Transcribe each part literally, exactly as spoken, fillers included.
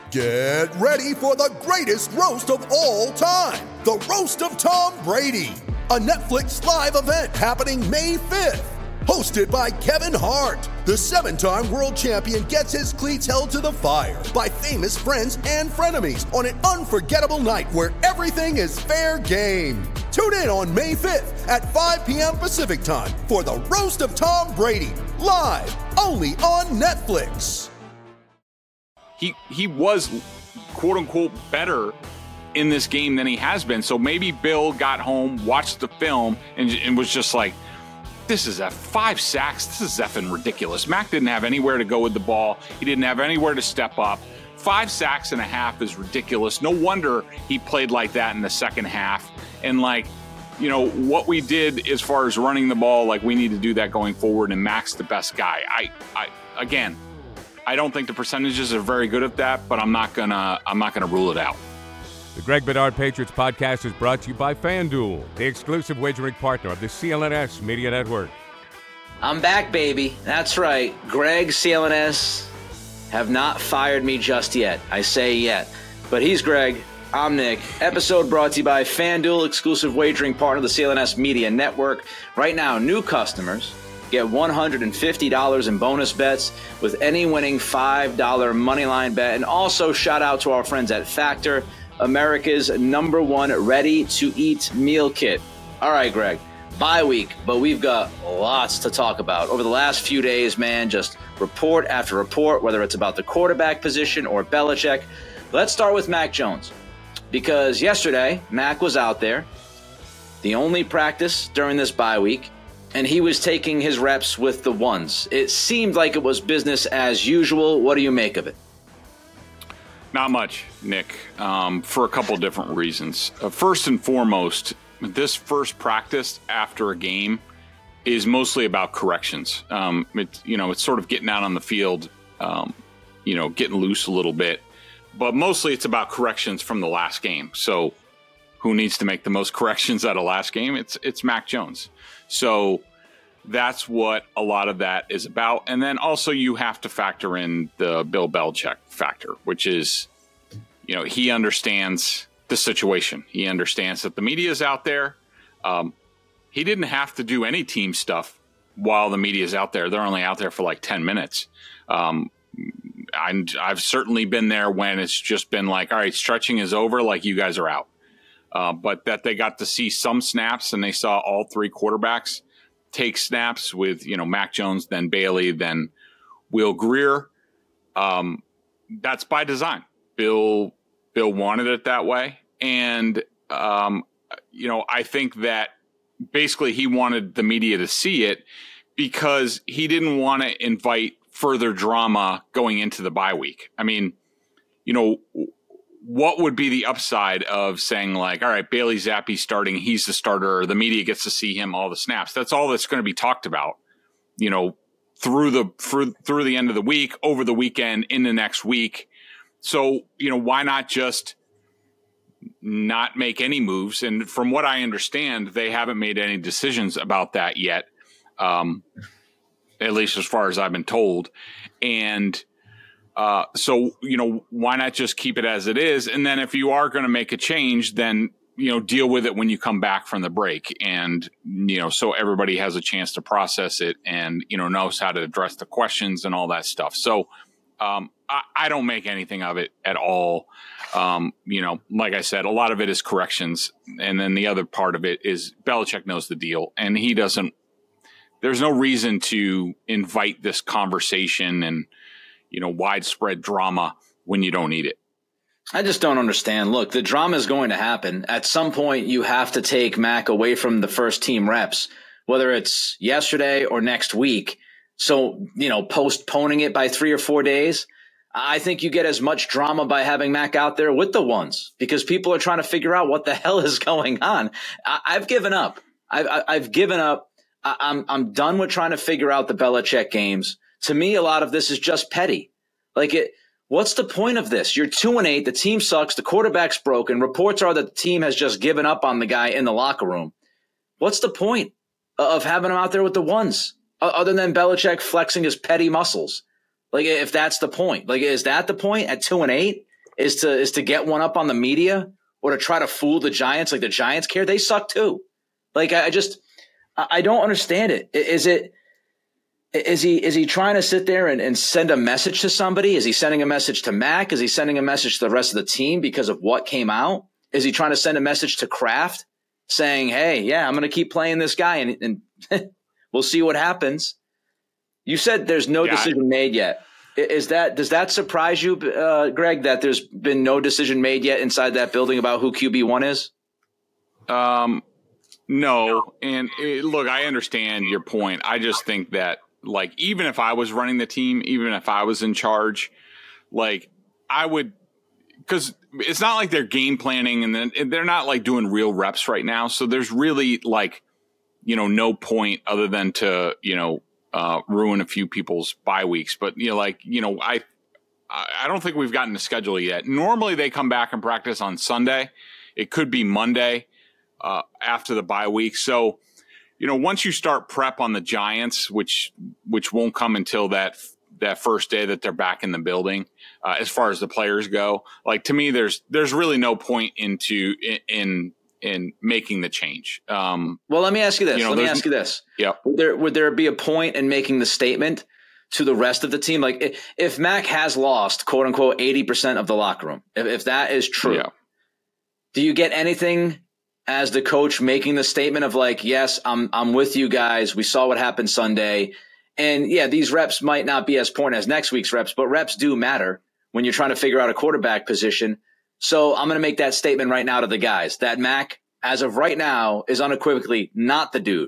Get ready for the greatest roast of all time, the Roast of Tom Brady, a Netflix live event happening May fifth. Hosted by Kevin Hart, the seven-time world champion gets his cleats held to the fire by famous friends and frenemies on an unforgettable night where everything is fair game. Tune in on May fifth at five p.m. Pacific time for the Roast of Tom Brady, live only on Netflix. He he was, quote-unquote, better in this game than he has been. So maybe Bill got home, watched the film, and, and was just like, this is a five sacks. This is effing ridiculous. Mac didn't have anywhere to go with the ball. He didn't have anywhere to step up. Five sacks and a half is ridiculous. No wonder he played like that in the second half. And, like, you know, what we did as far as running the ball, like, we need to do that going forward, and Mac's the best guy. I, I again, I don't think the percentages are very good at that, but I'm not gonna I'm not gonna rule it out. The Greg Bedard Patriots podcast is brought to you by FanDuel, the exclusive wagering partner of the C L N S Media Network. I'm back, baby. That's right. Greg, C L N S have not fired me just yet. I say yet. But he's Greg. I'm Nick. Episode brought to you by FanDuel, exclusive wagering partner of the C L N S Media Network. Right now, new customers get one hundred fifty dollars in bonus bets with any winning five dollar moneyline bet. And also shout out to our friends at Factor, America's number one ready-to-eat meal kit. All right, Greg, bye week, but we've got lots to talk about. Over the last few days, man, just report after report, whether it's about the quarterback position or Belichick. Let's start with Mac Jones, because yesterday, Mac was out there, the only practice during this bye week, and he was taking his reps with the ones. It seemed like it was business as usual. What do you make of it? Not much, Nick, um, for a couple different reasons. Uh, first and foremost, this first practice after a game is mostly about corrections. Um, it, you know, it's sort of getting out on the field, um, you know, getting loose a little bit. But mostly it's about corrections from the last game. So who needs to make the most corrections out of last game? It's it's Mac Jones. So that's what a lot of that is about. And then also you have to factor in the Bill Belichick factor, which is, you know, he understands the situation. He understands that the media is out there. Um, he didn't have to do any team stuff while the media is out there. They're only out there for like ten minutes. Um, I'm, I've certainly been there when it's just been like, all right, stretching is over, like you guys are out. Uh, but that they got to see some snaps and they saw all three quarterbacks take snaps with, you know, Mac Jones, then Bailey, then Will Grier. Um, that's by design. Bill, Bill wanted it that way. And, um, you know, I think that basically he wanted the media to see it because he didn't want to invite further drama going into the bye week. I mean, you know, what would be the upside of saying like, all right, Bailey Zappi starting, he's the starter, the media gets to see him all the snaps. That's all that's going to be talked about, you know, through the, through, through the end of the week, over the weekend, in the next week. So, you know, why not just not make any moves? And from what I understand, they haven't made any decisions about that yet. Um, at least as far as I've been told. And, Uh, so, you know, why not just keep it as it is? And then if you are going to make a change, then, you know, deal with it when you come back from the break. And, you know, so everybody has a chance to process it and, you know, knows how to address the questions and all that stuff. So um, I, I don't make anything of it at all. Um, you know, like I said, a lot of it is corrections. And then the other part of it is Belichick knows the deal and he doesn't, there's no reason to invite this conversation and, you know, widespread drama when you don't need it. I just don't understand. Look, the drama is going to happen. At some point, you have to take Mac away from the first team reps, whether it's yesterday or next week. So, you know, postponing it by three or four days, I think you get as much drama by having Mac out there with the ones because people are trying to figure out what the hell is going on. I, I've given up. I've, I've given up. I, I'm, I'm done with trying to figure out the Belichick games. To me, a lot of this is just petty. Like, it, what's the point of this? You're two and eight. The team sucks. The quarterback's broken. Reports are that the team has just given up on the guy in the locker room. What's the point of having him out there with the ones other than Belichick flexing his petty muscles? Like, if that's the point, like, is that the point at two and eight? is to is to get one up on the media or to try to fool the Giants like the Giants care. They suck too. Like I, I just I don't understand it. Is it is he is he trying to sit there and, and send a message to somebody? Is he sending a message to Mac? Is he sending a message to the rest of the team because of what came out? Is he trying to send a message to Kraft saying, hey, yeah, I'm going to keep playing this guy and, and we'll see what happens? You said there's no yeah, decision made yet. Is that does that surprise you, uh, Greg, that there's been no decision made yet inside that building about who Q B one is? Um, no. And it, look, I understand your point. I just think that, like, even if I was running the team, even if I was in charge, like, I would – because it's not like they're game planning and then they're not, like, doing real reps right now. So there's really, like, you know, no point other than to, you know, Uh, ruin a few people's bye weeks. But, you know, like, you know, I I don't think we've gotten the schedule yet. Normally they come back and practice on Sunday. It could be Monday uh, after the bye week. So, you know, once you start prep on the Giants, which which won't come until that that first day that they're back in the building, uh, as far as the players go, like, to me, there's there's really no point into in, in in making the change. Um, well, let me ask you this. You know, let me ask you this. Yep. Would there, would there be a point in making the statement to the rest of the team? Like if, if Mac has lost, quote unquote, eighty percent of the locker room, if, if that is true, yeah. do you get anything as the coach making the statement of like, yes, I'm, I'm with you guys. We saw what happened Sunday. And yeah, these reps might not be as important as next week's reps, but reps do matter when you're trying to figure out a quarterback position. So I'm going to make that statement right now to the guys that Mac, as of right now, is unequivocally not the dude.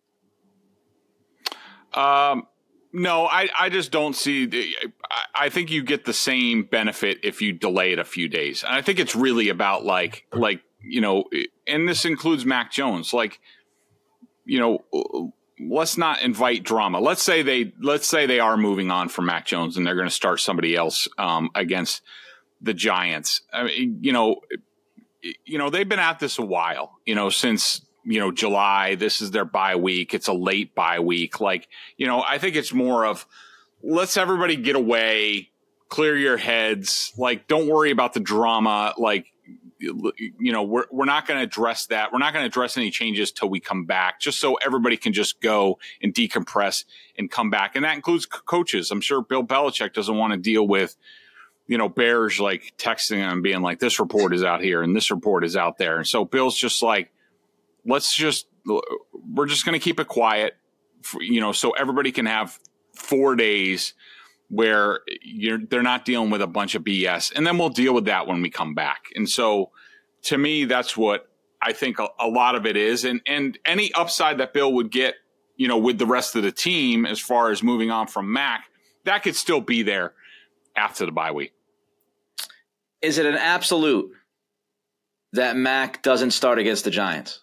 Um, no, I, I just don't see the, I, I think you get the same benefit if you delay it a few days. And I think it's really about like, like, you know, and this includes Mac Jones. Like, you know, let's not invite drama. Let's say they, let's say they are moving on from Mac Jones and they're going to start somebody else, um, against the Giants. I mean, you know, you know, they've been at this a while, you know, since, you know, July. This is their bye week. It's a late bye week. Like, you know, I think it's more of let's everybody get away, clear your heads. Like, don't worry about the drama. Like, you know, we're, we're not going to address that. We're not going to address any changes till we come back, just so everybody can just go and decompress and come back. And that includes c- coaches. I'm sure Bill Belichick doesn't want to deal with, you know, Bears like texting him being like, this report is out here and this report is out there. And so Bill's just like, let's just, we're just going to keep it quiet, for, you know, so everybody can have four days where you're, they're not dealing with a bunch of B S. And then we'll deal with that when we come back. And so to me, that's what I think a, a lot of it is. And, and any upside that Bill would get, you know, with the rest of the team, as far as moving on from Mac, that could still be there after the bye week. Is it an absolute that Mac doesn't start against the Giants?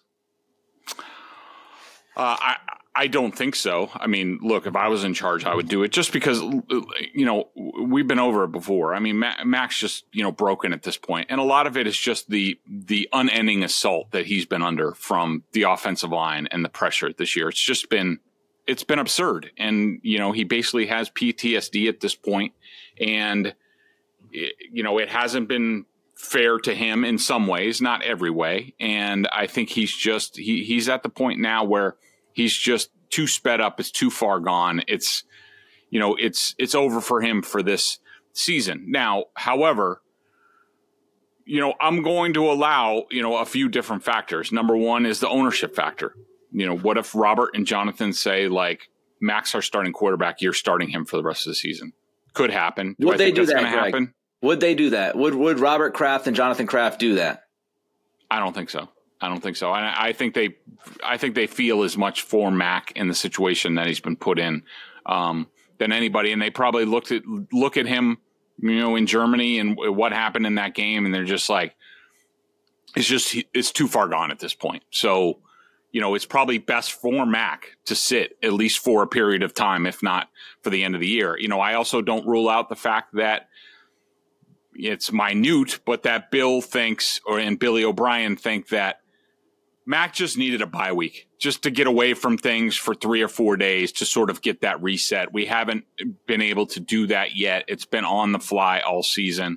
Uh, I I don't think so. I mean, look, if I was in charge, I would do it just because, you know, we've been over it before. I mean, Mac's just, you know, broken at this point. And a lot of it is just the the unending assault that he's been under from the offensive line and the pressure this year. It's just been it's been absurd. And, you know, he basically has P T S D at this point. And, you know, it hasn't been fair to him in some ways, not every way. And I think he's just he he's at the point now where he's just too sped up. It's too far gone. It's, you know, it's it's over for him for this season. Now, however, you know, I'm going to allow, you know, a few different factors. Number one is the ownership factor. You know, what if Robert and Jonathan say, like, Mac's our starting quarterback, you're starting him for the rest of the season? Could happen. Do Would I they think do that's that, going to Greg? happen? Would they do that? Would Would Robert Kraft and Jonathan Kraft do that? I don't think so. I don't think so. And I, I think they, I think they feel as much for Mac in the situation that he's been put in um, than anybody. And they probably looked at look at him, you know, in Germany and what happened in that game, and they're just like, it's just it's too far gone at this point. So, you know, it's probably best for Mac to sit at least for a period of time, if not for the end of the year. You know, I also don't rule out the fact that it's minute, but that Bill thinks, or and Billy O'Brien think that Mac just needed a bye week just to get away from things for three or four days to sort of get that reset. We haven't been able to do that yet. It's been on the fly all season.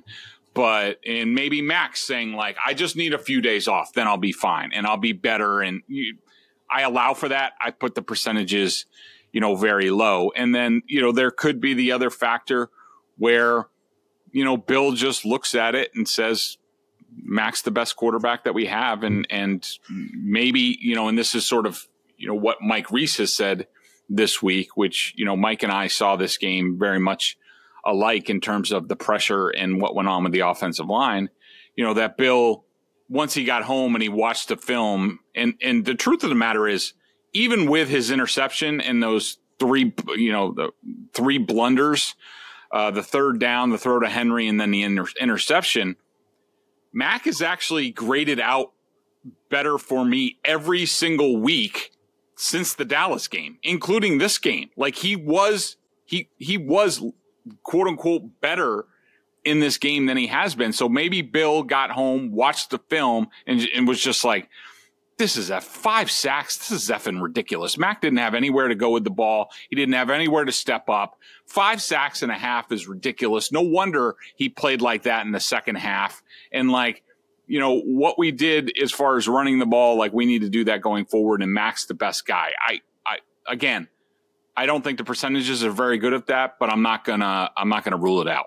but and maybe Max saying like, I just need a few days off, then I'll be fine and I'll be better. And you, I allow for that. I put the percentages, you know, very low. And then, you know, there could be the other factor where, you know, Bill just looks at it and says, Max the best quarterback that we have. And, and maybe, you know, and this is sort of, you know, what Mike Reese has said this week, which, you know, Mike and I saw this game very much alike in terms of the pressure and what went on with the offensive line, you know, that Bill, once he got home and he watched the film, and, and the truth of the matter is, even with his interception and those three, you know, the three blunders, uh, the third down, the throw to Henry, and then the inter- interception, Mac is actually graded out better for me every single week since the Dallas game, including this game. Like he was, he, he was quote unquote better in this game than he has been. So maybe Bill got home, watched the film, and, and was just like, this is a five sacks. This is effing ridiculous. Mac didn't have anywhere to go with the ball. He didn't have anywhere to step up. Five sacks and a half is ridiculous. No wonder he played like that in the second half. And like, you know, what we did as far as running the ball, like we need to do that going forward. And Mac's the best guy. I, I, again, I don't think the percentages are very good at that, but I'm not gonna, I'm not gonna rule it out.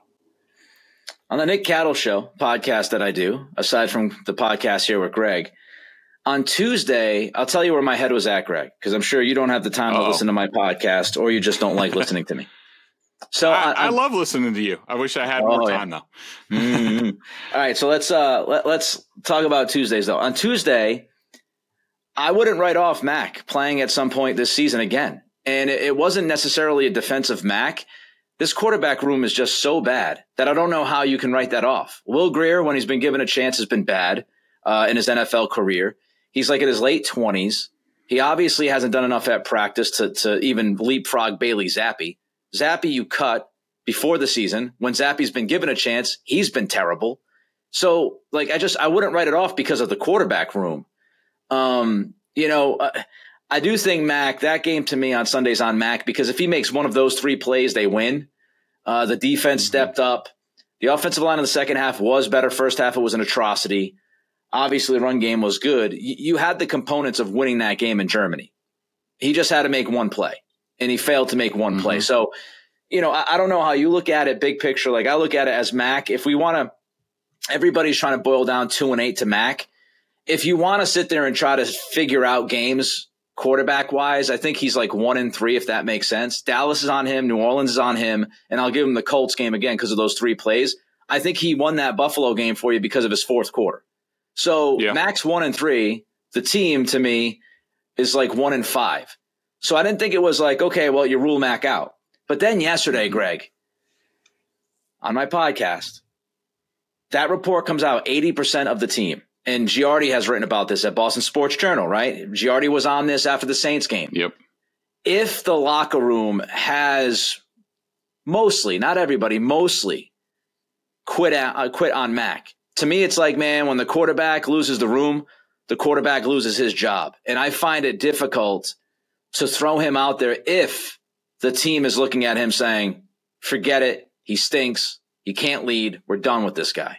On the Nick Cattle Show podcast that I do, aside from the podcast here with Greg, on Tuesday, I'll tell you where my head was at, Greg, because I'm sure you don't have the time Uh-oh. to listen to my podcast, or you just don't like listening to me. So I, I, I love listening to you. I wish I had oh, more time, yeah. though. mm-hmm. All right, so let's uh, let, let's talk about Tuesdays, though. On Tuesday, I wouldn't write off Mac playing at some point this season again. And it, it wasn't necessarily a defense of Mac. This quarterback room is just so bad that I don't know how you can write that off. Will Grier, when he's been given a chance, has been bad uh, in his N F L career. He's like in his late twenties. He obviously hasn't done enough at practice to, to even leapfrog Bailey Zappi. Zappi you cut before the season. When Zappi's been given a chance, he's been terrible. So, like, I just I wouldn't write it off because of the quarterback room. Um, you know, uh, I do think Mac, that game to me on Sunday's on Mac, because if he makes one of those three plays, they win. Uh, the defense mm-hmm. stepped up. The offensive line in the second half was better. First half, it was an atrocity. Obviously, the run game was good. You, you had the components of winning that game in Germany. He just had to make one play, and he failed to make one mm-hmm. play. So, you know, I, I don't know how you look at it big picture. Like, I look at it as Mac. If we want to – everybody's trying to boil down two and eight to Mac. If you want to sit there and try to figure out games – quarterback wise, I think he's like one and three, if that makes sense. Dallas is on him. New Orleans is on him. And I'll give him the Colts game again because of those three plays. I think he won that Buffalo game for you because of his fourth quarter. So yeah. Max one and three, the team to me is like one and five. So I didn't think it was like, okay, well, you rule Mac out. But then yesterday, Greg, on my podcast, that report comes out eighty percent of the team. And Giardi has written about this at Boston Sports Journal, right? Giardi was on this after the Saints game. Yep. If the locker room has mostly, not everybody, mostly quit, uh, quit on Mac, to me it's like, man, when the quarterback loses the room, the quarterback loses his job. And I find it difficult to throw him out there if the team is looking at him saying, forget it, he stinks, he can't lead, we're done with this guy.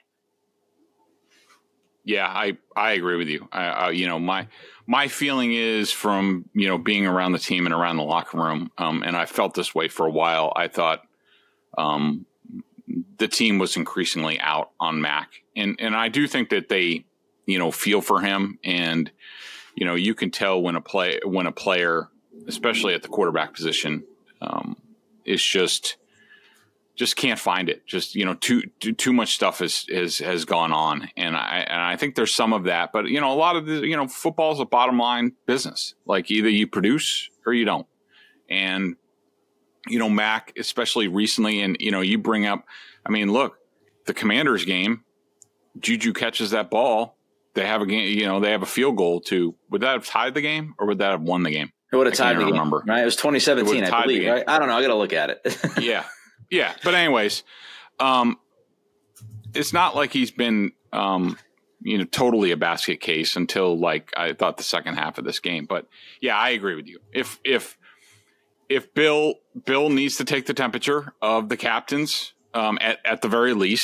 Yeah, I, I agree with you. I, I, you know, my my feeling is from, you know, being around the team and around the locker room, um, and I felt this way for a while. I thought um, the team was increasingly out on Mac. And, and I do think that they, you know, feel for him. And, you know, you can tell when a play when a player, especially at the quarterback position, um, is just – just can't find it. Just, you know, too, too, too much stuff has, has, has gone on. And I, and I think there's some of that, but you know, a lot of the, you know, football is a bottom line business. Like either you produce or you don't. And, you know, Mac, especially recently, and, you know, you bring up, I mean, look, the Commanders game, Juju catches that ball. They have a game, you know, they have a field goal to, would that have tied the game or would that have won the game? It would have tied the game. Remember. Right. It was twenty seventeen, I believe, right? I don't know. I got to look at it. Yeah. Yeah, but anyways, um, it's not like he's been, um, you know, totally a basket case until like I thought the second half of this game. But yeah, I agree with you. If if if Bill Bill needs to take the temperature of the captains um, at at the very least,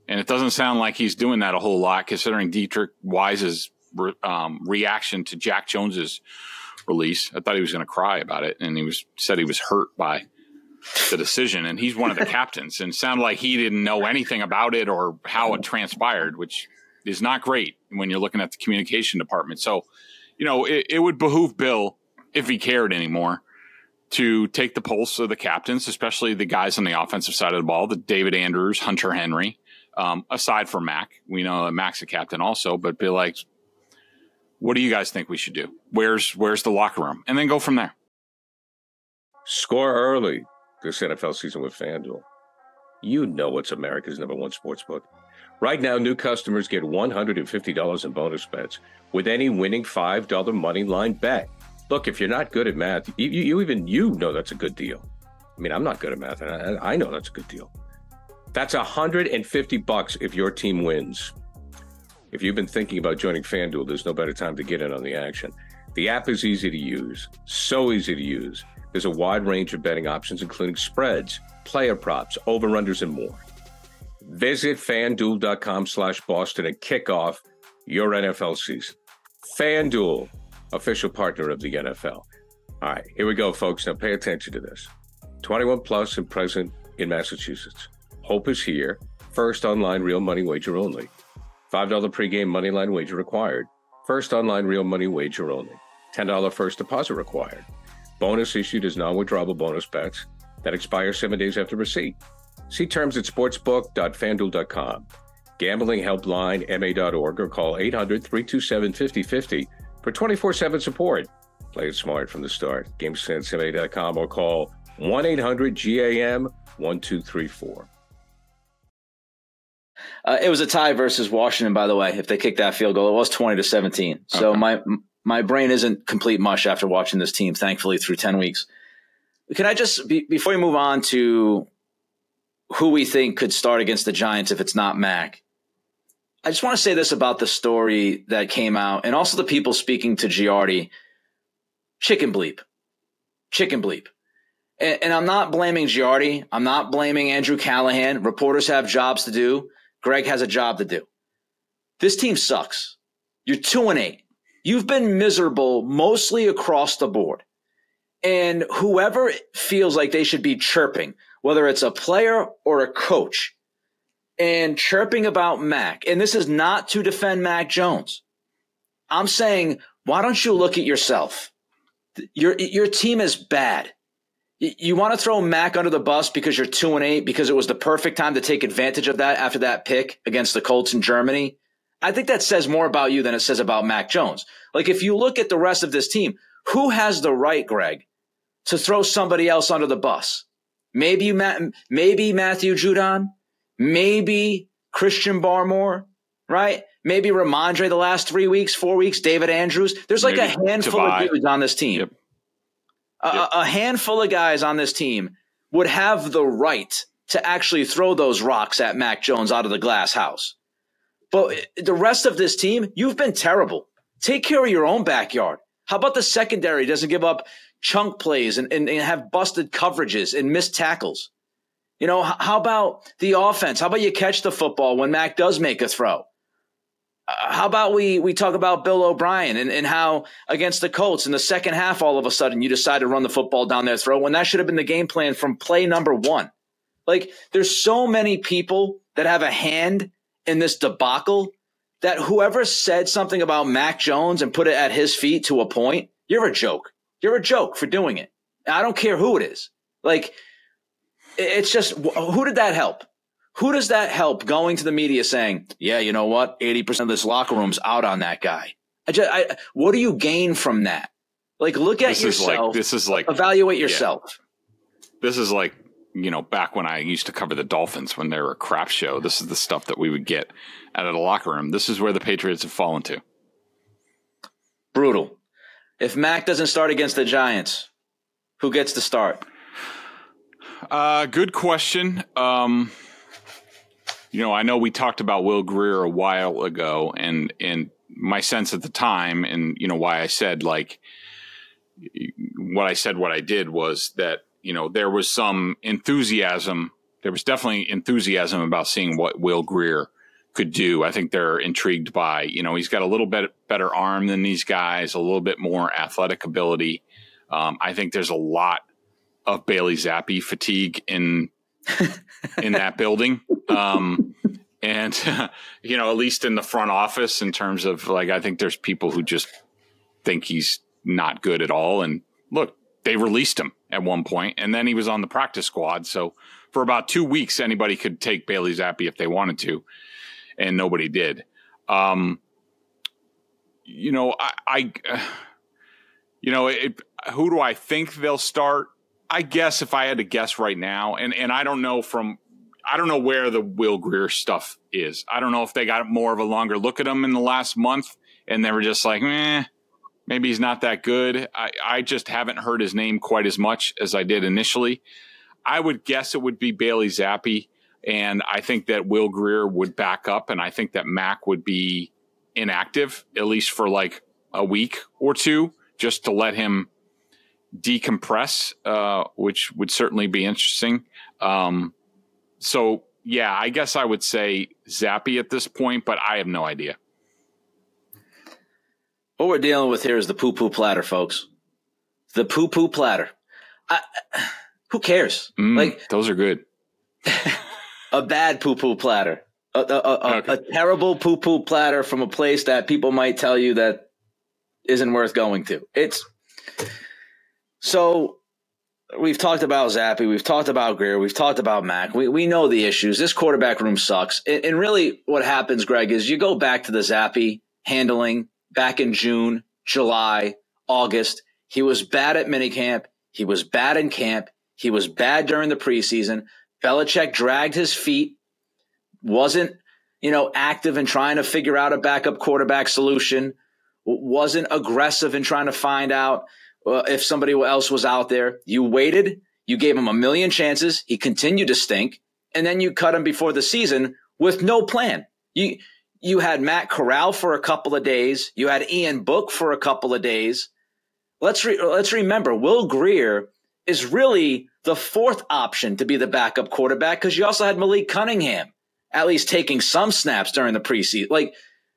And it doesn't sound like he's doing that a whole lot, considering Dietrich Wise's re- um, reaction to Jack Jones's release. I thought he was going to cry about it, and he was said he was hurt by the decision. And he's one of the captains, and it sounded like he didn't know anything about it or how it transpired, which is not great when you're looking at the communication department. So, you know, it, it would behoove Bill, if he cared anymore, to take the pulse of the captains, especially the guys on the offensive side of the ball, the David Andrews, Hunter Henry, um, aside from Mac. We know that Mac's a captain also, but be like, what do you guys think we should do? Where's where's the locker room? And then go from there. Score early this N F L season with FanDuel. You know it's America's number one sports book. Right now, new customers get one hundred fifty dollars in bonus bets with any winning five dollar money line bet. Look, if you're not good at math, you, you even you know that's a good deal. I mean, I'm not good at math, and I, I know that's a good deal. That's one hundred fifty bucks if your team wins. If you've been thinking about joining FanDuel, there's no better time to get in on the action. The app is easy to use, so easy to use. There's a wide range of betting options, including spreads, player props, over-unders, and more. Visit FanDuel.com slash Boston and kick off your N F L season. FanDuel, official partner of the N F L. All right, here we go, folks. Now pay attention to this. twenty-one plus and present in Massachusetts. Hope is here. First online real money wager only. five dollar pregame money line wager required. First online real money wager only. ten dollar first deposit required. Bonus issued as non-withdrawable bonus bets that expire seven days after receipt. See terms at sportsbook dot fan duel dot com. Gambling helpline M A dot org or call eight hundred, three two seven, five oh five oh for twenty-four seven support. Play it smart from the start. GameSense M A dot com or call one eight hundred G A M one two three four. Uh, it was a tie versus Washington, by the way. If they kicked that field goal, it was twenty to seventeen. So okay. my my brain isn't complete mush after watching this team, thankfully, through ten weeks. Can I just, be, before we move on to who we think could start against the Giants if it's not Mac, I just want to say this about the story that came out and also the people speaking to Giardi. Chicken bleep. Chicken bleep. And, and I'm not blaming Giardi. I'm not blaming Andrew Callahan. Reporters have jobs to do. Greg has a job to do. This team sucks. You're two and eight. You've been miserable mostly across the board. And whoever feels like they should be chirping, whether it's a player or a coach, and chirping about Mac, and this is not to defend Mac Jones. I'm saying, why don't you look at yourself? Your your team is bad. You want to throw Mac under the bus because you're two and eight because it was the perfect time to take advantage of that after that pick against the Colts in Germany. I think that says more about you than it says about Mac Jones. Like, if you look at the rest of this team, who has the right, Greg, to throw somebody else under the bus? Maybe Matt, maybe Matthew Judon, maybe Christian Barmore, right? Maybe Ramondre the last three weeks, four weeks, David Andrews. There's like maybe a handful of dudes on this team. Yep. A, yep. a handful of guys on this team would have the right to actually throw those rocks at Mac Jones out of the glass house. But the rest of this team, you've been terrible. Take care of your own backyard. How about the secondary doesn't give up chunk plays and, and, and have busted coverages and missed tackles? You know, how about the offense? How about you catch the football when Mac does make a throw? Uh, how about we we talk about Bill O'Brien and, and how against the Colts in the second half, all of a sudden you decide to run the football down their throat when that should have been the game plan from play number one. Like, there's so many people that have a hand in this debacle that whoever said something about Mac Jones and put it at his feet to a point, you're a joke. You're a joke for doing it. I don't care who it is. Like, it's just, who did that help? Who does that help going to the media saying, yeah, you know what? eighty percent of this locker room's out on that guy. I just, I, what do you gain from that? Like, look at this yourself. Is like, this is like, evaluate yourself. Yeah. This is like, you know, back when I used to cover the Dolphins when they were a crap show. This is the stuff that we would get out of the locker room. This is where the Patriots have fallen to. Brutal. If Mac doesn't start against the Giants, who gets to start? Uh, good question. Um, you know, I know we talked about Will Grier a while ago, and and my sense at the time, and you know why I said like what I said, what I did was that, you know, there was some enthusiasm there was definitely enthusiasm about seeing what Will Grier could do. I think they're intrigued by, you know, he's got a little bit better arm than these guys, a little bit more athletic ability. Um, I think there's a lot of Bailey Zappi fatigue in in that building. Um, and, uh, you know, at least in the front office in terms of like, I think there's people who just think he's not good at all. And look, they released him at one point and then he was on the practice squad. So for about two weeks, anybody could take Bailey Zappi if they wanted to, and nobody did. Um, you know, I, I uh, you know, it, who do I think they'll start? I guess if I had to guess right now, and, and I don't know from, I don't know where the Will Grier stuff is. I don't know if they got more of a longer look at him in the last month and they were just like, eh, maybe he's not that good. I, I just haven't heard his name quite as much as I did initially. I would guess it would be Bailey Zappi, and I think that Will Grier would back up, and I think that Mac would be inactive, at least for like a week or two, just to let him decompress, uh, which would certainly be interesting. Um, so, yeah, I guess I would say Zappi at this point, but I have no idea. What we're dealing with here is the poo-poo platter, folks. The poo-poo platter. I, who cares? Mm, like those are good. A bad poo-poo platter. A, a, a, okay. a terrible poo-poo platter from a place that people might tell you that isn't worth going to. It's so we've talked about Zappi, we've talked about Grier, we've talked about Mac. We we know the issues. This quarterback room sucks. And, and really what happens, Greg, is you go back to the Zappi handling back in June, July, August. He was bad at minicamp. He was bad in camp. He was bad during the preseason. Belichick dragged his feet, wasn't, you know, active in trying to figure out a backup quarterback solution, wasn't aggressive in trying to find out uh, if somebody else was out there. You waited. You gave him a million chances. He continued to stink. And then you cut him before the season with no plan. You you had Matt Corral for a couple of days. You had Ian Book for a couple of days. Let's re- let's remember, Will Grier is really the fourth option to be the backup quarterback because you also had Malik Cunningham at least taking some snaps during the preseason. Like,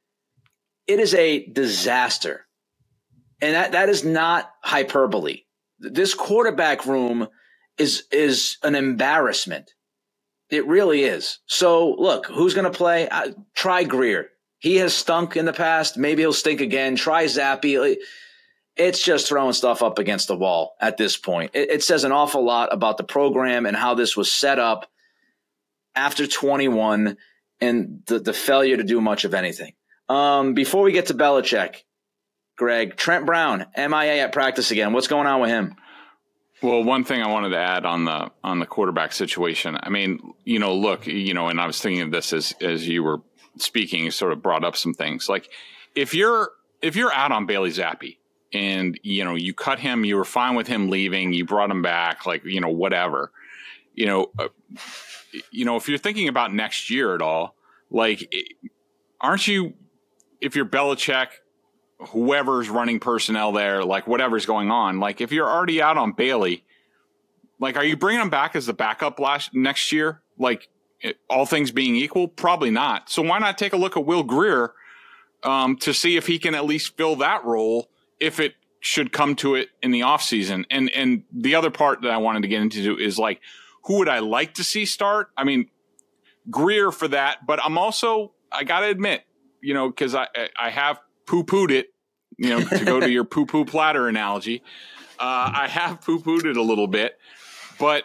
it is a disaster. And that, that is not hyperbole. This quarterback room is, is an embarrassment. It really is. So, look, who's going to play? Uh, try Grier. He has stunk in the past. Maybe he'll stink again. Try Zappi. It's just throwing stuff up against the wall at this point. It, it says an awful lot about the program and how this was set up after twenty-one and the, the failure to do much of anything. Um, before we get to Belichick, Greg, Trent Brown, M I A at practice again. What's going on with him? Well, one thing I wanted to add on the on the quarterback situation. I mean, you know, look, you know, and I was thinking of this as as you were speaking, you sort of brought up some things. Like if you're if you're out on Bailey Zappi and, you know, you cut him, you were fine with him leaving, you brought him back, like, you know, whatever, you know, uh, you know, if you're thinking about next year at all, like, aren't you, if you're Belichick, whoever's running personnel there, like whatever's going on, like if you're already out on Bailey, like, are you bringing him back as the backup last next year? Like, all things being equal, probably not. So why not take a look at Will Grier um, to see if he can at least fill that role if it should come to it in the offseason? And, and the other part that I wanted to get into is like, who would I like to see start? I mean, Grier for that, but I'm also, I got to admit, you know, because I, I have poo-pooed it, you know, to go to your poo-poo platter analogy. Uh, I have poo-pooed it a little bit, but,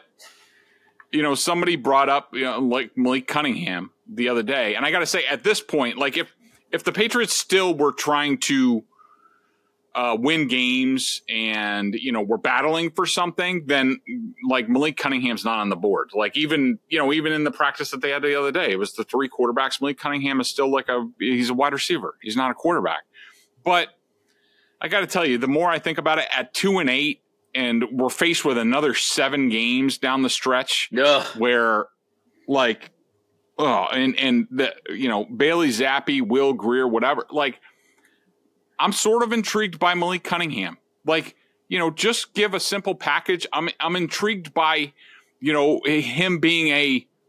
you know, somebody brought up, you know, like Malik Cunningham the other day. And I got to say, at this point, like if, if the Patriots still were trying to uh, win games and, you know, we're battling for something, then like Malik Cunningham's not on the board. Like even, you know, even in the practice that they had the other day, it was the three quarterbacks. Malik Cunningham is still like a, he's a wide receiver. He's not a quarterback. But I got to tell you, the more I think about it, at two and eight, and we're faced with another seven games down the stretch Ugh. where like, oh, and, and the, you know, Bailey Zappi, Will Grier, whatever, like, I'm sort of intrigued by Malik Cunningham. Like, you know, just give a simple package. I'm I'm intrigued by, you know, him being a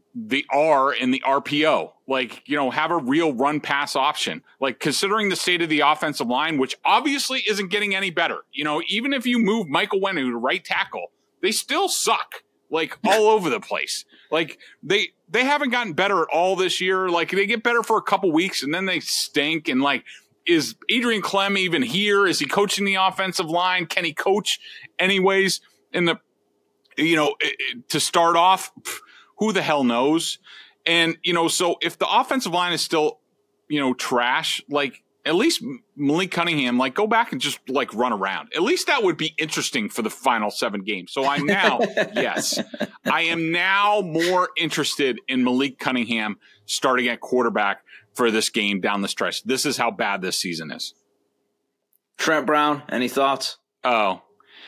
the R in the R P O. Like, you know, have a real run pass option. Like, considering the state of the offensive line, which obviously isn't getting any better. You know, even if you move Michael Wenu to right tackle, they still suck, like, all over the place. Like, they they haven't gotten better at all this year. Like, they get better for a couple weeks, and then they stink. And, like, is Adrian Clem even here? Is he coaching the offensive line? Can he coach anyways in the, you know, to start off? Who the hell knows? And, you know, so if the offensive line is still, you know, trash, like, at least Malik Cunningham, like, go back and just, like, run around. At least that would be interesting for the final seven games. So I'm now, yes, I am now more interested in Malik Cunningham starting at quarterback for this game down the stretch. This is how bad this season is. Trent Brown, any thoughts? Oh,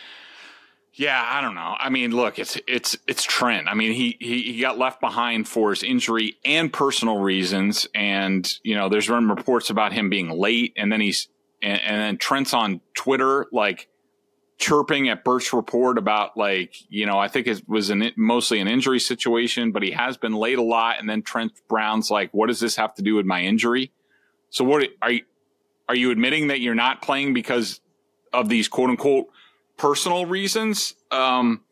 yeah, I don't know. I mean, look, it's it's it's Trent. I mean, he, he he got left behind for his injury and personal reasons, and you know, there's been reports about him being late, and then he's and, and then Trent's on Twitter like chirping at Birch Report about, like, you know, I think it was an, mostly an injury situation, but he has been late a lot, and then Trent Brown's like, what does this have to do with my injury? So what are you are you admitting that you're not playing because of these quote unquote personal reasons? Um,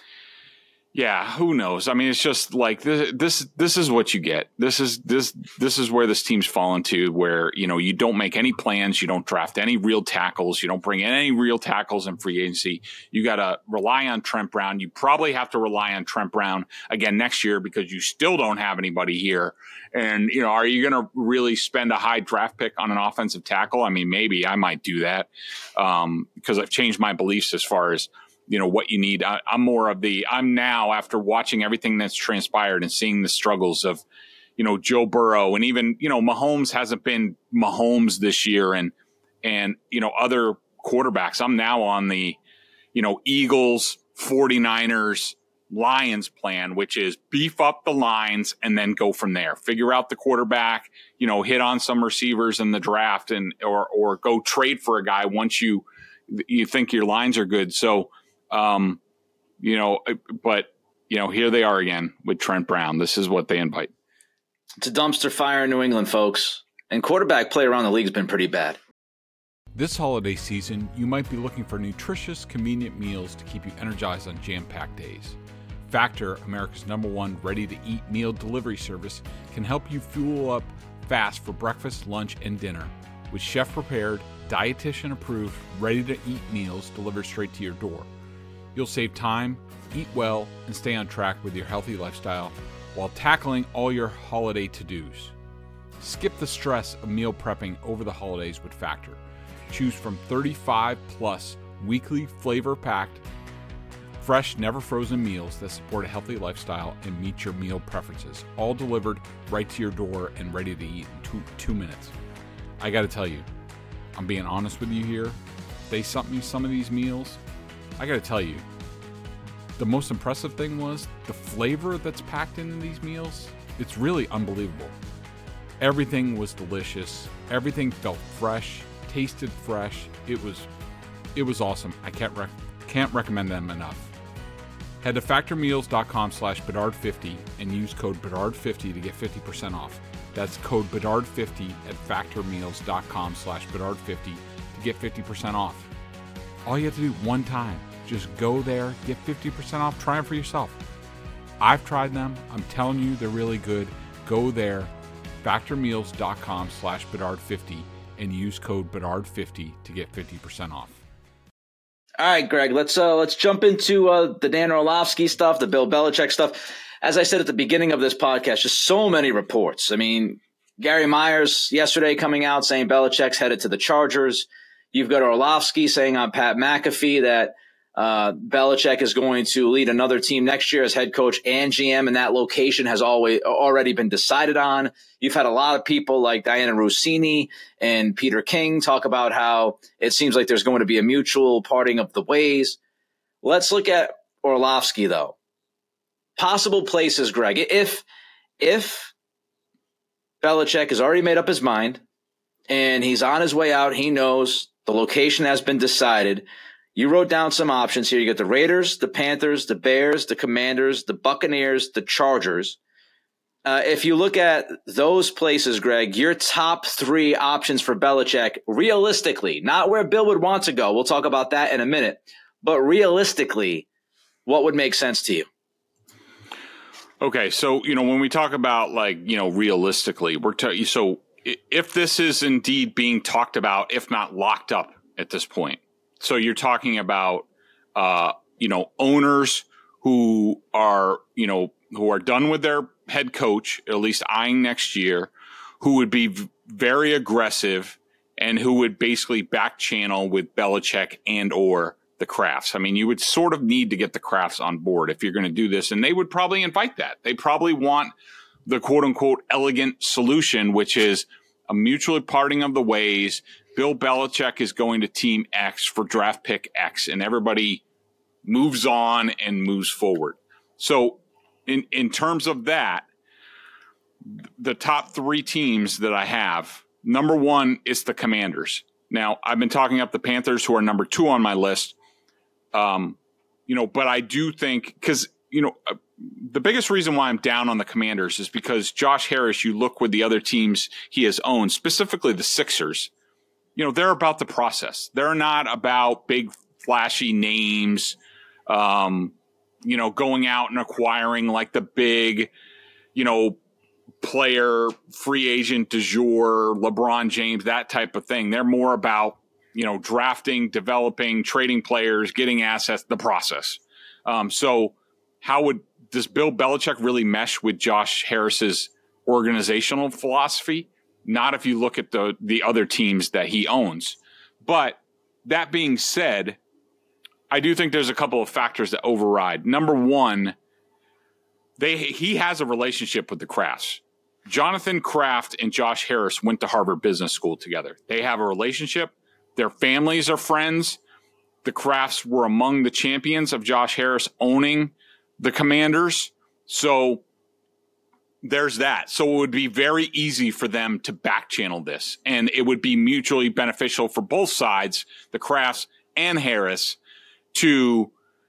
yeah, who knows? I mean, it's just like this, this, this is what you get. This is, this, this is where this team's fallen to, where, you know, you don't make any plans. You don't draft any real tackles. You don't bring in any real tackles in free agency. You got to rely on Trent Brown. You probably have to rely on Trent Brown again next year because you still don't have anybody here. And, you know, are you going to really spend a high draft pick on an offensive tackle? I mean, maybe I might do that um, because I've changed my beliefs as far as, you know, what you need. I, I'm more of the, I'm now, after watching everything that's transpired and seeing the struggles of, you know, Joe Burrow, and even, you know, Mahomes hasn't been Mahomes this year, and, and, you know, other quarterbacks. I'm now on the, you know, Eagles, forty-niners, Lions plan, which is beef up the lines and then go from there. Figure out the quarterback, you know, hit on some receivers in the draft, and, or, or go trade for a guy once you, you think your lines are good. So, Um, you know, but, you know, here they are again with Trent Brown. This is what they invite. It's a dumpster fire in New England, folks. And quarterback play around the league has been pretty bad. This holiday season, you might be looking for nutritious, convenient meals to keep you energized on jam-packed days. Factor, America's number one ready-to-eat meal delivery service, can help you fuel up fast for breakfast, lunch, and dinner with chef-prepared, dietitian-approved, ready-to-eat meals delivered straight to your door. You'll save time, eat well, and stay on track with your healthy lifestyle while tackling all your holiday to-dos. Skip the stress of meal prepping over the holidays with Factor. Choose from thirty-five plus weekly flavor-packed, fresh, never-frozen meals that support a healthy lifestyle and meet your meal preferences, all delivered right to your door and ready to eat in two, two minutes. I gotta tell you, I'm being honest with you here. They sent me some of these meals. I gotta tell you, the most impressive thing was the flavor that's packed into these meals. It's really unbelievable. Everything was delicious. Everything felt fresh, tasted fresh. It was, it was awesome. I can't rec- can't recommend them enough. Head to factormeals.com slash Bedard fifty and use code Bedard fifty to get fifty percent off. That's code Bedard fifty at factormeals.com slash Bedard fifty to get fifty percent off. All you have to do one time, just go there, get fifty percent off, try them for yourself. I've tried them. I'm telling you, they're really good. Go there, factormeals.com slash Bedard fifty and use code Bedard fifty to get fifty percent off. All right, Greg, let's uh, let's jump into uh, the Dan Orlovsky stuff, the Bill Belichick stuff. As I said at the beginning of this podcast, just so many reports. I mean, Gary Myers yesterday coming out saying Belichick's headed to the Chargers. You've got Orlovsky saying on Pat McAfee that uh, Belichick is going to lead another team next year as head coach and G M, and that location has always already been decided on. You've had a lot of people like Diana Rossini and Peter King talk about how it seems like there's going to be a mutual parting of the ways. Let's look at Orlovsky, though. Possible places, Greg. If if Belichick has already made up his mind and he's on his way out, he knows the location has been decided. You wrote down some options here. You got the Raiders, the Panthers, the Bears, the Commanders, the Buccaneers, the Chargers. Uh, if you look at those places, Greg, your top three options for Belichick, realistically, not where Bill would want to go. We'll talk about that in a minute. But realistically, what would make sense to you? Okay, so, you know, when we talk about, like, you know, realistically, we're t- so if this is indeed being talked about, if not locked up at this point, so you're talking about, uh, you know, owners who are, you know, who are done with their head coach, at least eyeing next year, who would be v- very aggressive and who would basically back channel with Belichick and or the Krafts. I mean, you would sort of need to get the Krafts on board if you're going to do this, and they would probably invite that. They probably want the quote unquote elegant solution, which is a mutual parting of the ways. Bill Belichick is going to team X for draft pick X, and everybody moves on and moves forward. So in, in terms of that, the top three teams that I have, number one is the Commanders. Now, I've been talking up the Panthers, who are number two on my list. Um, you know, but I do think, because, you know, uh, the biggest reason why I'm down on the Commanders is because Josh Harris, you look with the other teams he has owned, specifically the Sixers, you know, they're about the process. They're not about big, flashy names, um, you know, going out and acquiring like the big, you know, player, free agent du jour, LeBron James, that type of thing. They're more about, you know, drafting, developing, trading players, getting assets, the process. Um, so how would, does Bill Belichick really mesh with Josh Harris's organizational philosophy? Not if you look at the, the other teams that he owns. But that being said, I do think there's a couple of factors that override. Number one, they he has a relationship with the Krafts. Jonathan Kraft and Josh Harris went to Harvard Business School together. They have a relationship. Their families are friends. The Krafts were among the champions of Josh Harris owning the Commanders. So there's that. So it would be very easy for them to back channel this. And it would be mutually beneficial for both sides, the Krafts and Harris, to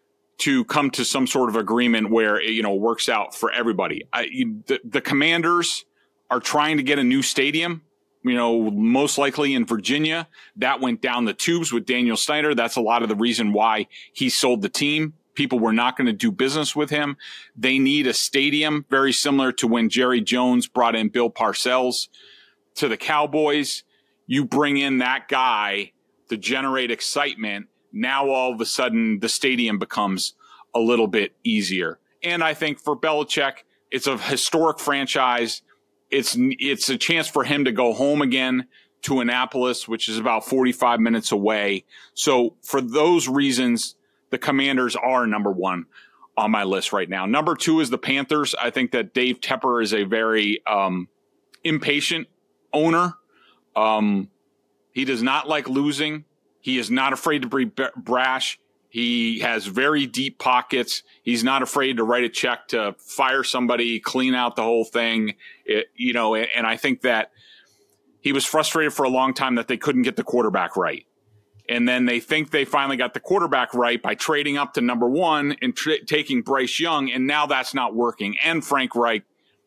to come to some sort of agreement where it, you know, works out for everybody. I, you, the, the Commanders are trying to get a new stadium. You know, most likely in Virginia. That went down the tubes with Daniel Snyder. That's a lot of the reason why he sold the team. People were not going to do business with him. They need a stadium very similar to when Jerry Jones brought in Bill Parcells to the Cowboys. You bring in that guy to generate excitement. Now all of a sudden the stadium becomes a little bit easier. And I think for Belichick, it's a historic franchise. It's it's a chance for him to go home again to Annapolis, which is about forty-five minutes away. So for those reasons, the Commanders are number one on my list right now. Number two is the Panthers. I think that Dave Tepper is a very um, impatient owner. Um, he does not like losing. He is not afraid to be brash. He has very deep pockets. He's not afraid to write a check to fire somebody, clean out the whole thing. It, you know, and, and I think that he was frustrated for a long time that they couldn't get the quarterback right. And then they think they finally got the quarterback right by trading up to number one and tra- taking Bryce Young. And now that's not working. And Frank Reich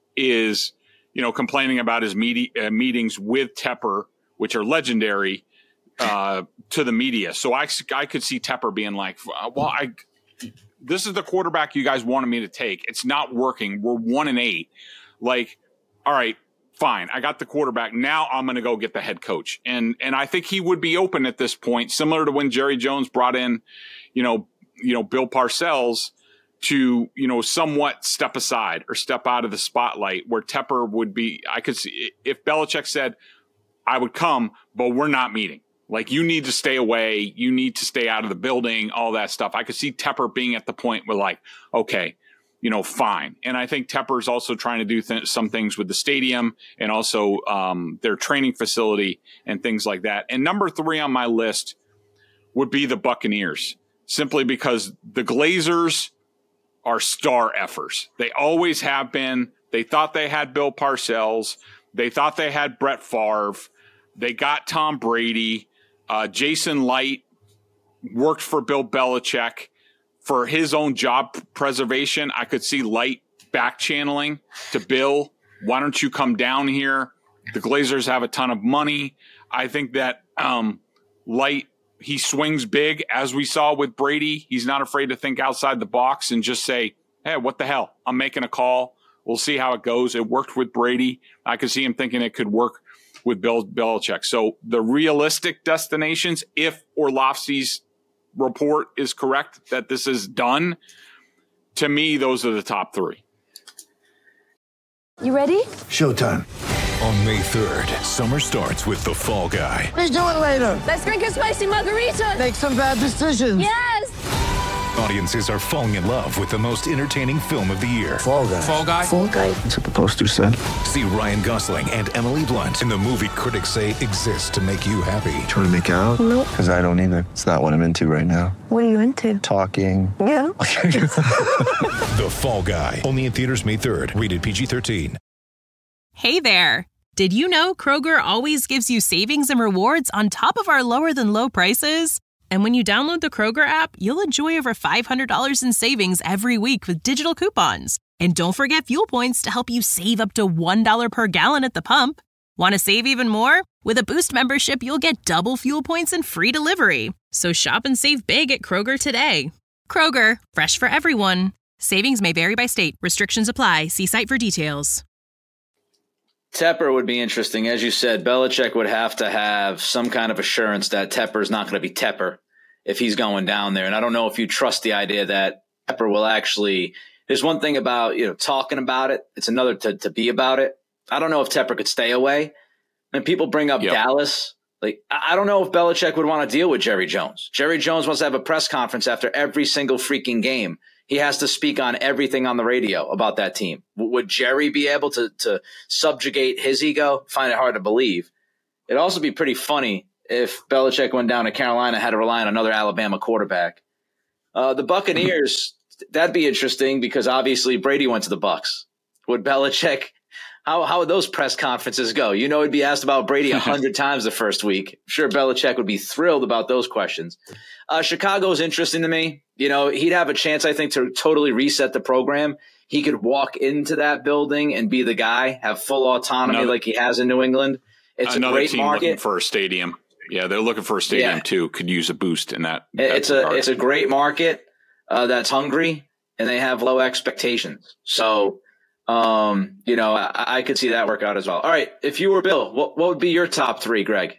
is, you know, complaining about his meet- uh, meetings with Tepper, which are legendary, uh, to the media. So I, I could see Tepper being like, well, I, this is the quarterback you guys wanted me to take. It's not working. We're one and eight. Like, all right, fine. I got the quarterback. Now I'm going to go get the head coach. And, and I think he would be open at this point, similar to when Jerry Jones brought in, you know, you know, Bill Parcells to, you know, somewhat step aside or step out of the spotlight, where Tepper would be. I could see if Belichick said, I would come, but we're not meeting. Like, you need to stay away. You need to stay out of the building, all that stuff. I could see Tepper being at the point where, like, okay, you know, fine. And I think Tepper is also trying to do th- some things with the stadium and also um, their training facility and things like that. And number three on my list would be the Buccaneers, simply because the Glazers are star effers. They always have been. They thought they had Bill Parcells. They thought they had Brett Favre. They got Tom Brady. Uh, Jason Light worked for Bill Belichick for his own job preservation. I could see Light back channeling to Bill Why don't you come down here? The Glazers have a ton of money. I think that um, Light, he swings big, as we saw with Brady. He's not afraid to think outside the box and just say, hey, what the hell? I'm making a call. We'll see how it goes. It worked with Brady. I could see him thinking it could work with Bill Belichick. So the realistic destinations, if Orlovsky's report is correct that this is done, to me, those are the top three. You ready? Showtime. On May third, summer starts with The Fall Guy. Let's do it later. Let's drink a spicy margarita. Make some bad decisions. Yes. Audiences are falling in love with the most entertaining film of the year. Fall Guy. Fall Guy? Fall guy. That's what the poster said. See Ryan Gosling and Emily Blunt in the movie critics say exists to make you happy. Trying to make it out? Nope. Because I don't either. It's not what I'm into right now. What are you into? Talking. Yeah. The Fall Guy. Only in theaters May third. Rated P G thirteen. Hey there. Did you know Kroger always gives you savings and rewards on top of our lower than low prices? And when you download the Kroger app, you'll enjoy over five hundred dollars in savings every week with digital coupons. And don't forget fuel points to help you save up to one dollar per gallon at the pump. Want to save even more? With a Boost membership, you'll get double fuel points and free delivery. So shop and save big at Kroger today. Kroger, fresh for everyone. Savings may vary by state. Restrictions apply. See site for details. Tepper would be interesting. As you said, Belichick would have to have some kind of assurance that Tepper is not going to be Tepper if he's going down there. And I don't know if you trust the idea that Tepper will actually – there's one thing about, you know, talking about it. It's another to, to be about it. I don't know if Tepper could stay away. And people bring up yep. Dallas. Like, I don't know if Belichick would want to deal with Jerry Jones. Jerry Jones wants to have a press conference after every single freaking game. He has to speak on everything on the radio about that team. Would Jerry be able to to subjugate his ego? Find it hard to believe. It'd also be pretty funny if Belichick went down to Carolina and had to rely on another Alabama quarterback. Uh, the Buccaneers, that'd be interesting because obviously Brady went to the Bucs. Would Belichick – how how would those press conferences go? You know he'd be asked about Brady a hundred times the first week. I'm sure Belichick would be thrilled about those questions. Uh, Chicago's interesting to me. You know, he'd have a chance, I think, to totally reset the program. He could walk into that building and be the guy, have full autonomy another, like he has in New England. It's a great team market. Looking for a stadium. Yeah, they're looking for a stadium, yeah. too. Could use a boost in that. It's that a it's a great market uh, that's hungry, and they have low expectations. So, um, you know, I, I could see that work out as well. All right, if you were Bill, what, what would be your top three, Greg?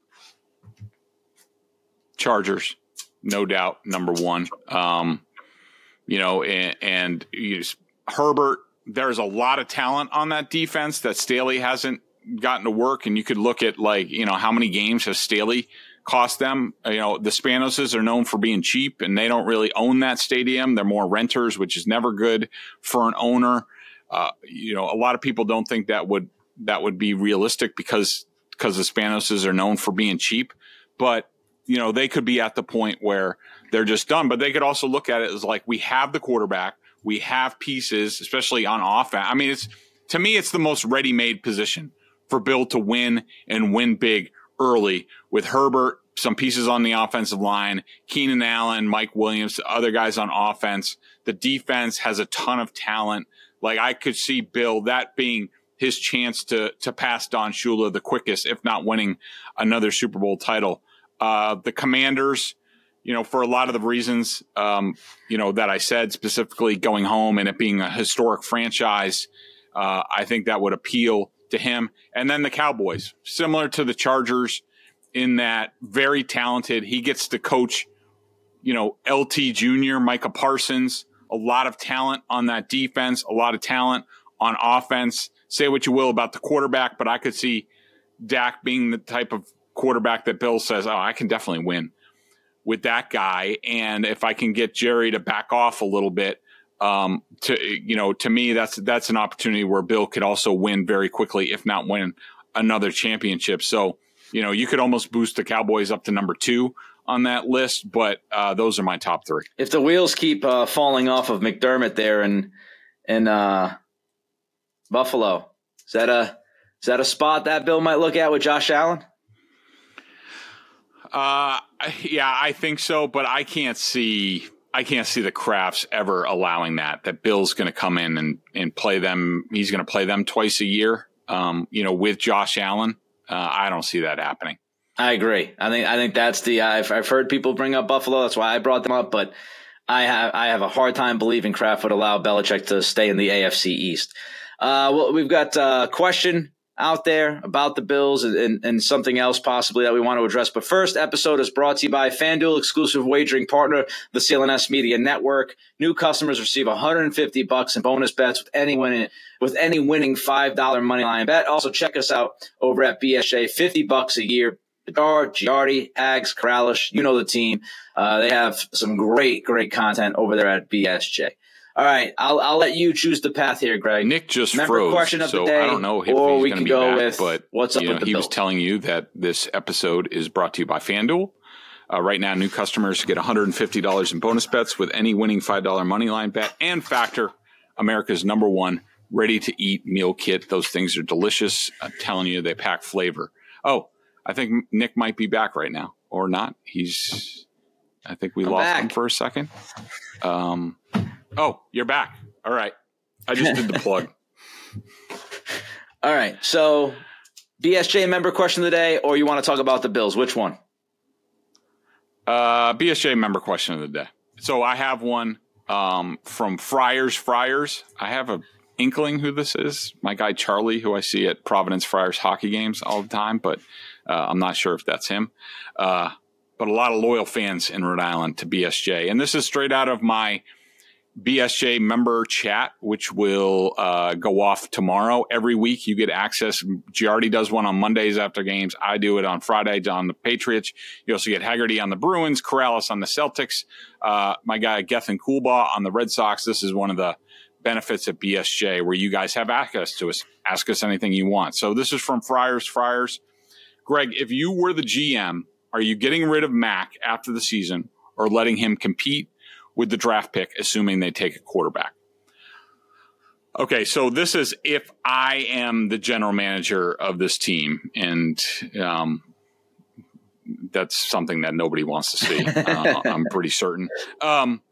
Chargers. No doubt, number one. Um, you know, and, and you just, Herbert, there's a lot of talent on that defense that Staley hasn't gotten to work. And you could look at, like, you know, how many games has Staley cost them? You know, the Spanoses are known for being cheap, and they don't really own that stadium. They're more renters, which is never good for an owner. Uh, you know, a lot of people don't think that would that would be realistic because because the Spanoses are known for being cheap. But you know, they could be at the point where they're just done, but they could also look at it as like, we have the quarterback, we have pieces, especially on offense. I mean, it's, to me, it's the most ready-made position for Bill to win and win big early with Herbert, some pieces on the offensive line, Keenan Allen, Mike Williams, other guys on offense. The defense has a ton of talent. Like, I could see Bill, that being his chance to, to pass Don Shula the quickest, if not winning another Super Bowl title. Uh, the Commanders, you know, for a lot of the reasons, um, you know, that I said, specifically going home and it being a historic franchise, uh, I think that would appeal to him. And then the Cowboys, similar to the Chargers in that very talented. He gets to coach, you know, L T Junior, Micah Parsons, a lot of talent on that defense, a lot of talent on offense. Say what you will about the quarterback, but I could see Dak being the type of quarterback that Bill says, oh, I can definitely win with that guy. And if I can get Jerry to back off a little bit, um, to, you know, to me, that's, that's an opportunity where Bill could also win very quickly, if not win another championship. So, you know, you could almost boost the Cowboys up to number two on that list, but uh, those are my top three. If the wheels keep uh, falling off of McDermott there in, in uh, Buffalo, is that a, is that a spot that Bill might look at with Josh Allen? Uh, yeah, I think so, but I can't see I can't see the Krafts ever allowing that, that Bill's going to come in and, and play them. He's going to play them twice a year, um, you know, with Josh Allen. Uh, I don't see that happening. I agree. I think I think that's the I've I've heard people bring up Buffalo. That's why I brought them up. But I have I have a hard time believing Kraft would allow Belichick to stay in the A F C East. Uh, well, we've got a question out there about the Bills and, and, and something else possibly that we want to address. But first, episode is brought to you by FanDuel, exclusive wagering partner, the C L N S Media Network. New customers receive one hundred fifty bucks in bonus bets with any winning with any winning five dollar moneyline bet. Also, check us out over at B S J, fifty bucks a year. Bedard, Giardi, Ags, Corrales, you know the team. Uh, they have some great, great content over there at B S J. All right, I'll I'll let you choose the path here, Greg. Nick just Member froze, question of so the day, I don't know if he's or we going to can be go back, with but what's up you with know, the he Bills. was telling you that this episode is brought to you by FanDuel. Uh, right now, new customers get one hundred fifty dollars in bonus bets with any winning five dollar moneyline bet and Factor, America's number one ready-to-eat meal kit. Those things are delicious. I'm telling you, they pack flavor. Oh, I think Nick might be back right now, or not. He's – I think we I'm lost back. him for a second. Um, oh, you're back. All right. I just did the plug. All right, so B S J member question of the day, or you want to talk about the Bills? Which one? Uh, B S J member question of the day. So I have one um, from Friars Friars. I have a inkling who this is. My guy Charlie, who I see at Providence Friars hockey games all the time, but uh, I'm not sure if that's him. Uh, but a lot of loyal fans in Rhode Island to B S J. And this is straight out of my B S J member chat, which will uh, go off tomorrow. Every week you get access. Giardi does one on Mondays after games. I do it on Fridays on the Patriots. You also get Haggerty on the Bruins, Corrales on the Celtics, uh, my guy Gethin Coolbaugh on the Red Sox. This is one of the benefits at B S J where you guys have access to us. Ask us anything you want. So this is from Friars Friars. Greg, if you were the G M, are you getting rid of Mac after the season or letting him compete with the draft pick, assuming they take a quarterback? Okay, so this is if I am the general manager of this team, and um, that's something that nobody wants to see. Uh, I'm pretty certain. Um,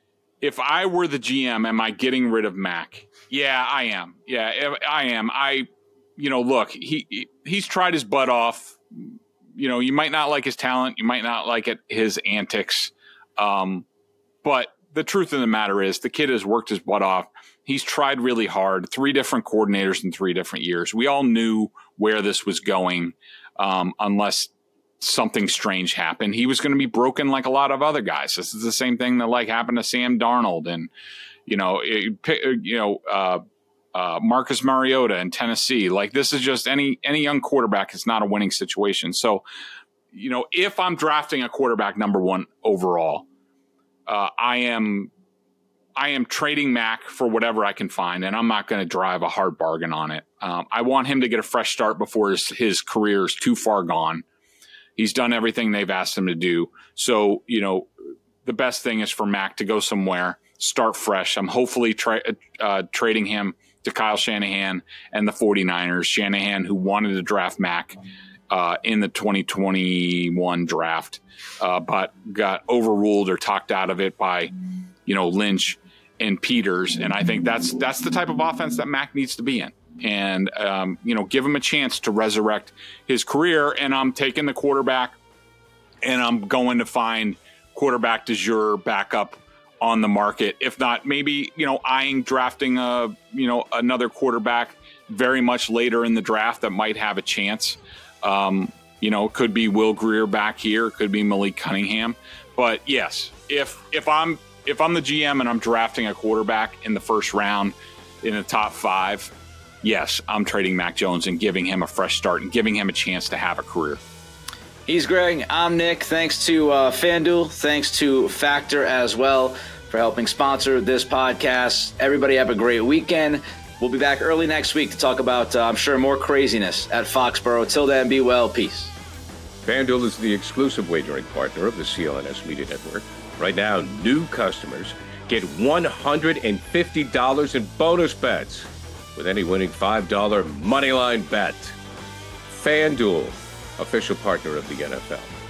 if I were the G M, am I getting rid of Mac? Yeah, I am. Yeah, I am. I, you know, look, he he's tried his butt off. You know, you might not like his talent. You might not like it, his antics. Um, But the truth of the matter is the kid has worked his butt off. He's tried really hard, three different coordinators in three different years. We all knew where this was going um, unless something strange happened. He was going to be broken like a lot of other guys. This is the same thing that like happened to Sam Darnold and, you know, it, you know, uh, uh, Marcus Mariota in Tennessee. Like this is just any any young quarterback is not a winning situation. So, you know, if I'm drafting a quarterback number one overall, Uh, I am I am trading Mac for whatever I can find, and I'm not going to drive a hard bargain on it. Um, I want him to get a fresh start before his, his career is too far gone. He's done everything they've asked him to do. So, you know, the best thing is for Mac to go somewhere, start fresh. I'm hopefully tra- uh, trading him to Kyle Shanahan and the 49ers. Shanahan, who wanted to draft Mac Uh, in the twenty twenty-one draft, uh, but got overruled or talked out of it by, you know, Lynch and Peters. And I think that's that's the type of offense that Mac needs to be in. And, um, you know, give him a chance to resurrect his career. And I'm taking the quarterback and I'm going to find quarterback de jour backup on the market. If not, maybe, you know, eyeing drafting, a, you know, another quarterback very much later in the draft that might have a chance. Um, you know, could be Will Grier back here, could be Malik Cunningham. But yes, if if I'm if I'm the G M and I'm drafting a quarterback in the first round in the top five, yes, I'm trading Mac Jones and giving him a fresh start and giving him a chance to have a career. He's Greg. I'm Nick. Thanks to uh, FanDuel. Thanks to Factor as well for helping sponsor this podcast. Everybody have a great weekend. We'll be back early next week to talk about, uh, I'm sure, more craziness at Foxborough. Till then, be well. Peace. FanDuel is the exclusive wagering partner of the C L N S Media Network. Right now, new customers get one hundred fifty dollars in bonus bets with any winning five dollar moneyline bet. FanDuel, official partner of the N F L.